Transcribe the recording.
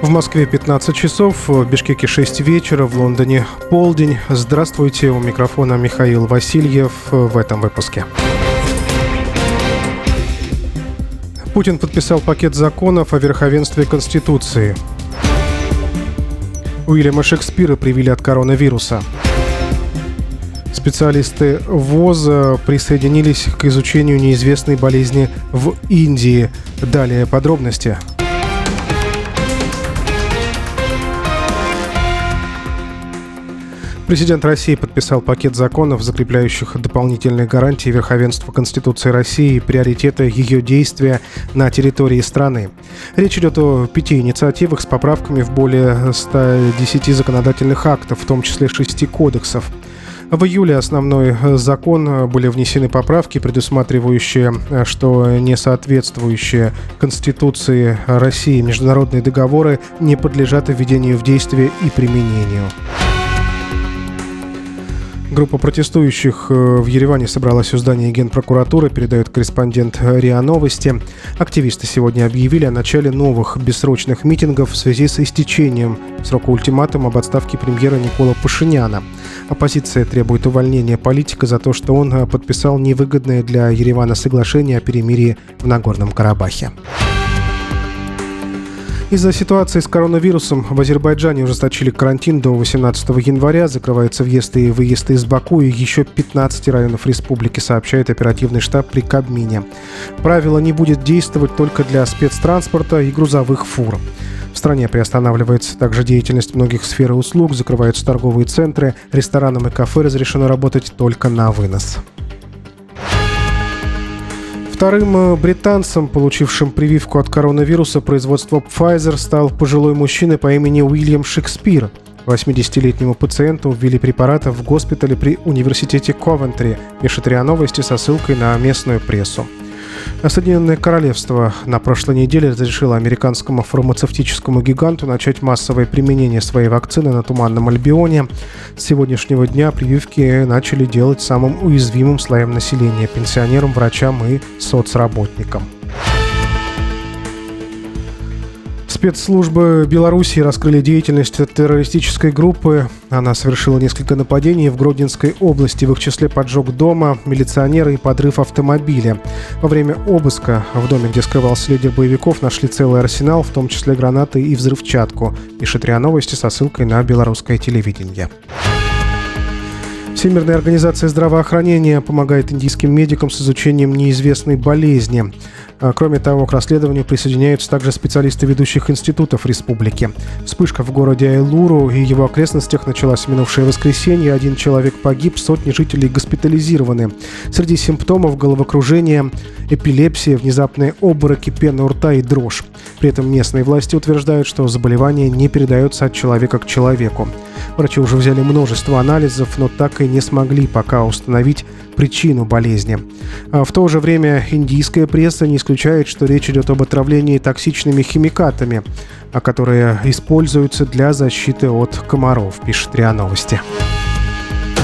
В Москве 15 часов, в Бишкеке 6 вечера, в Лондоне полдень. Здравствуйте, у микрофона Михаил Васильев в этом выпуске. Путин подписал пакет законов о верховенстве Конституции. Уильяма Шекспира привили от коронавируса. Специалисты ВОЗ присоединились к изучению неизвестной болезни в Индии. Далее подробности. Президент России подписал пакет законов, закрепляющих дополнительные гарантии верховенства Конституции России и приоритеты ее действия на территории страны. Речь идет о 5 инициативах с поправками в более 110 законодательных актов, в том числе 6 кодексов. В июле основной закон были внесены поправки, предусматривающие, что несоответствующие Конституции России международные договоры не подлежат введению в действие и применению. Группа протестующих в Ереване собралась у здания Генпрокуратуры, передает корреспондент РИА Новости. Активисты сегодня объявили о начале новых бессрочных митингов в связи с истечением срока ультиматума об отставке премьера Никола Пашиняна. Оппозиция требует увольнения политика за то, что он подписал невыгодное для Еревана соглашение о перемирии в Нагорном Карабахе. Из-за ситуации с коронавирусом в Азербайджане ужесточили карантин до 18 января. Закрывается въезд и выезд из Баку и еще 15 районов республики, сообщает оперативный штаб при Кабмине. Правило не будет действовать только для спецтранспорта и грузовых фур. В стране приостанавливается также деятельность многих сфер и услуг, закрываются торговые центры, ресторанам и кафе разрешено работать только на вынос. Вторым британцем, получившим прививку от коронавируса производства Pfizer, стал пожилой мужчина по имени Уильям Шекспир. 80-летнему пациенту ввели препараты в госпитале при университете Ковентри, пишет РИА Новости со ссылкой на местную прессу. Соединенное Королевство на прошлой неделе разрешило американскому фармацевтическому гиганту начать массовое применение своей вакцины на Туманном Альбионе. С сегодняшнего дня прививки начали делать самым уязвимым слоям населения – пенсионерам, врачам и соцработникам. Спецслужбы Белоруссии раскрыли деятельность террористической группы. Она совершила несколько нападений в Гродненской области, в их числе поджог дома, милиционера и подрыв автомобиля. Во время обыска в доме, где скрывался лидер боевиков, нашли целый арсенал, в том числе гранаты и взрывчатку, пишет РИА Новости со ссылкой на белорусское телевидение. Всемирная организация здравоохранения помогает индийским медикам с изучением неизвестной болезни. Кроме того, к расследованию присоединяются также специалисты ведущих институтов республики. Вспышка в городе Айлуру и его окрестностях началась в минувшее воскресенье. 1 человек погиб, сотни жителей госпитализированы. Среди симптомов головокружение, эпилепсия, внезапные обмороки, пена у рта и дрожь. При этом местные власти утверждают, что заболевание не передается от человека к человеку. Врачи уже взяли множество анализов, но так и не смогли пока установить причину болезни. В то же время индийская пресса не исключает, что речь идет об отравлении токсичными химикатами, которые используются для защиты от комаров, пишет РИА Новости.